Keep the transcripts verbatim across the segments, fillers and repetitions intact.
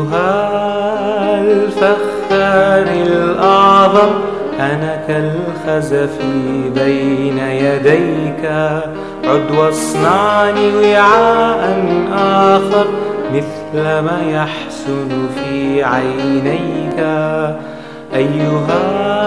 أيها الفخار الأعظم، أنا كالخزف بين يديك، عد واصنعني وعاء آخر مثل ما يحسن في عينيك. أيها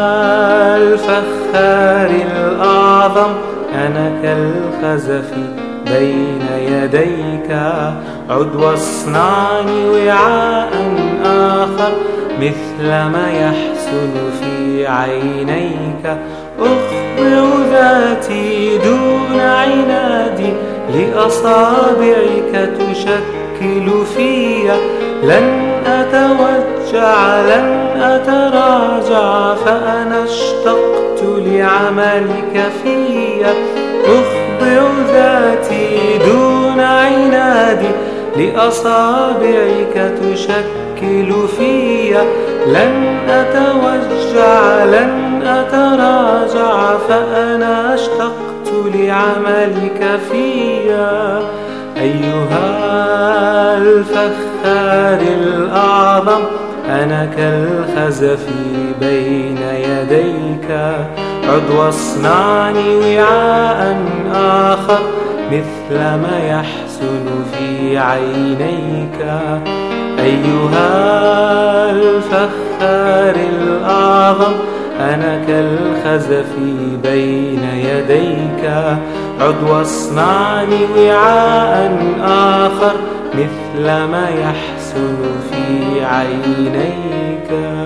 الفخار الأعظم، أنا كالخزف بين يديك، عد واصنعني وعاء آخر مثل ما يحسن في عينيك. أخضع ذاتي دون عنادي لأصابعك تشكل فيا، لن أتوجع لن أتراجع فأنا اشتقت لعملك فيا. أخضع ذاتي دون عنادي لأصابعك تشكل فيا، لن أتوجع لن أتراجع فأنا اشتقت لعملك فيا. أيها الفخار الأعظم، أنا كالخزف بين يديك، عد واصنعني وعاء آخر مثل ما يحسن في عينيك. أيها الفخار الأعظم، أنا كالخزف بين يديك، عد واصنعني وعاء آخر مثل ما يحسن في عينيك.